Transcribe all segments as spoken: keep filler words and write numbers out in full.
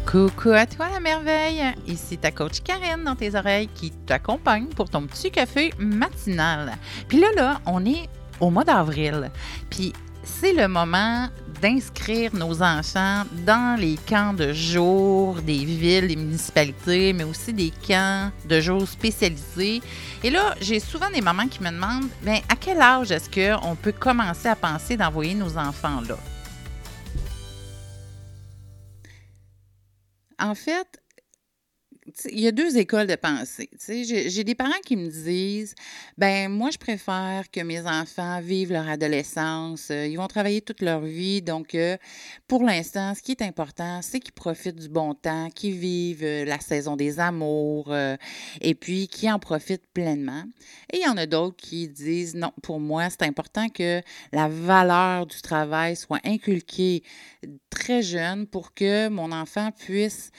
Coucou à toi la merveille! Ici ta coach Karine dans tes oreilles qui t'accompagne pour ton petit café matinal. Puis là, là, on est au mois d'avril. Puis c'est le moment d'inscrire nos enfants dans les camps de jour des villes, des municipalités, mais aussi des camps de jour spécialisés. Et là, j'ai souvent des mamans qui me demandent, bien, à quel âge est-ce qu'on peut commencer à penser d'envoyer nos enfants là? En fait, il y a deux écoles de pensée. J'ai, j'ai des parents qui me disent, ben moi, je préfère que mes enfants vivent leur adolescence. Euh, ils vont travailler toute leur vie. Donc, euh, pour l'instant, ce qui est important, c'est qu'ils profitent du bon temps, qu'ils vivent euh, la saison des amours euh, et puis qu'ils en profitent pleinement. Et il y en a d'autres qui disent, non, pour moi, c'est important que la valeur du travail soit inculquée très jeune pour que mon enfant puisse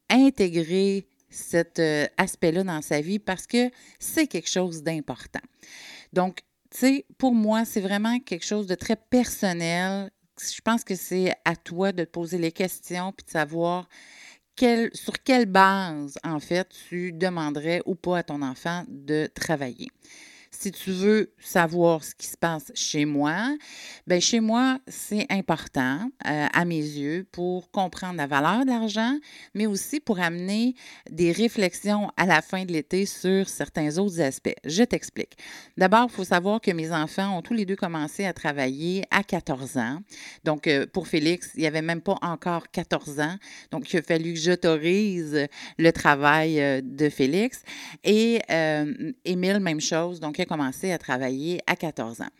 intégrer cet euh, aspect-là dans sa vie parce que c'est quelque chose d'important. Donc, tu sais, pour moi, c'est vraiment quelque chose de très personnel. Je pense que c'est à toi de te poser les questions puis de savoir quelle, sur quelle base, en fait, tu demanderais ou pas à ton enfant de travailler. Si tu veux savoir ce qui se passe chez moi, bien, chez moi, c'est important euh, à mes yeux pour comprendre la valeur de l'argent, mais aussi pour amener des réflexions à la fin de l'été sur certains autres aspects. Je t'explique. D'abord, il faut savoir que mes enfants ont tous les deux commencé à travailler à quatorze ans. Donc, euh, pour Félix, il n'y avait même pas encore quatorze ans. Donc, il a fallu que j'autorise le travail euh, de Félix. Et euh, Émile, même chose. Donc, il a commencé à travailler à quatorze ans.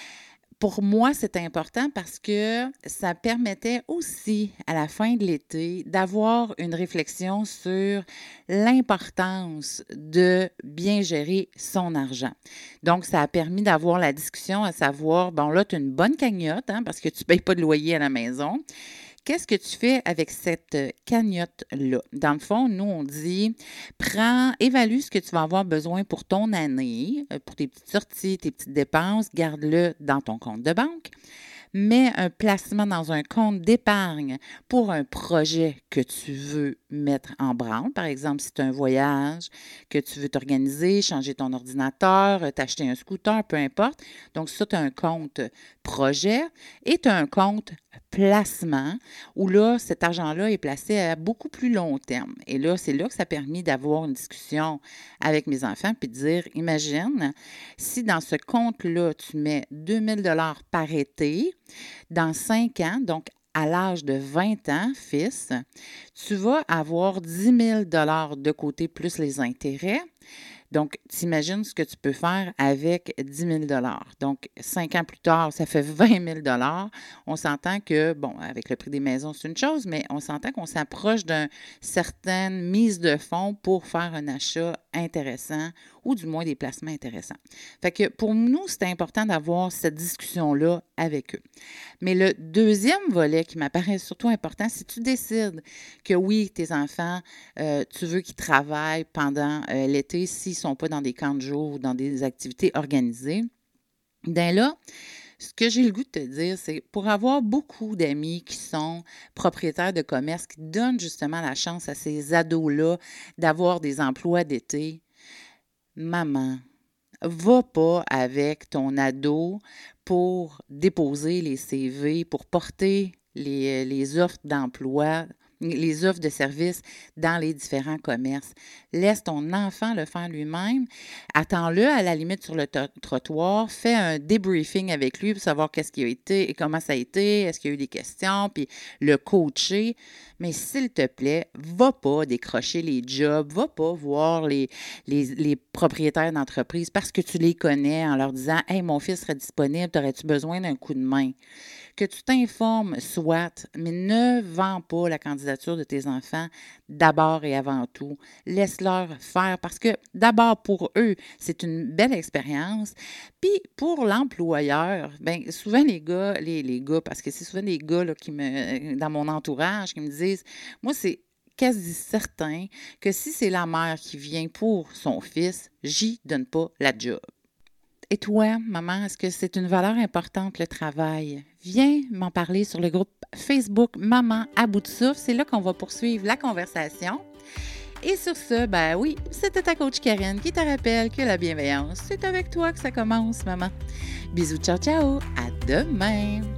Pour moi, c'est important parce que ça permettait aussi, à la fin de l'été, d'avoir une réflexion sur l'importance de bien gérer son argent. Donc, ça a permis d'avoir la discussion à savoir, bon là, tu as une bonne cagnotte, hein, parce que tu ne payes pas de loyer à la maison. Qu'est-ce que tu fais avec cette cagnotte-là? Dans le fond, nous, on dit, prends, évalue ce que tu vas avoir besoin pour ton année, pour tes petites sorties, tes petites dépenses, garde-le dans ton compte de banque. Mets un placement dans un compte d'épargne pour un projet que tu veux mettre en branle. Par exemple, si tu as un voyage que tu veux t'organiser, changer ton ordinateur, t'acheter un scooter, peu importe. Donc, ça, tu as un compte projet et tu as un compte placement où là, cet argent-là est placé à beaucoup plus long terme. Et là, c'est là que ça a permis d'avoir une discussion avec mes enfants puis de dire, imagine, si dans ce compte-là, tu mets deux mille dollars par été, dans cinq ans, donc à l'âge de vingt ans, fils, tu vas avoir dix mille dollars de côté plus les intérêts. Donc, t'imagines ce que tu peux faire avec dix mille dollars. Donc, cinq ans plus tard, ça fait vingt mille dollars. On s'entend que, bon, avec le prix des maisons, c'est une chose, mais on s'entend qu'on s'approche d'une certaine mise de fonds pour faire un achat intéressant ou du moins des placements intéressants. Fait que pour nous, c'est important d'avoir cette discussion-là avec eux. Mais le deuxième volet qui m'apparaît surtout important, si tu décides que oui, tes enfants, euh, tu veux qu'ils travaillent pendant euh, l'été s'ils ne sont pas dans des camps de jour ou dans des activités organisées, bien là, ce que j'ai le goût de te dire, c'est pour avoir beaucoup d'amis qui sont propriétaires de commerce, qui donnent justement la chance à ces ados-là d'avoir des emplois d'été, maman, va pas avec ton ado pour déposer les C V, pour porter les, les offres d'emploi, les offres de services dans les différents commerces. Laisse ton enfant le faire lui-même. Attends-le à la limite sur le to- trottoir. Fais un débriefing avec lui pour savoir qu'est-ce qui a été et comment ça a été, est-ce qu'il y a eu des questions, puis le coacher. Mais s'il te plaît, va pas décrocher les jobs, va pas voir les, les, les propriétaires d'entreprises parce que tu les connais en leur disant « Hey, mon fils serait disponible, t'aurais-tu besoin d'un coup de main? » Que tu t'informes, soit, mais ne vends pas la candidature de tes enfants d'abord et avant tout. Laisse-leur faire parce que d'abord pour eux, c'est une belle expérience. Puis pour l'employeur, bien souvent les gars, les, les gars, parce que c'est souvent les gars là, qui me, dans mon entourage qui me disent, moi c'est quasi certain que si c'est la mère qui vient pour son fils, j'y donne pas la job. Et toi, maman, est-ce que c'est une valeur importante, le travail? Viens m'en parler sur le groupe Facebook Maman à bout de souffle. C'est là qu'on va poursuivre la conversation. Et sur ce, ben oui, c'était ta coach Karine qui te rappelle que la bienveillance, c'est avec toi que ça commence, maman. Bisous, ciao, ciao, à demain!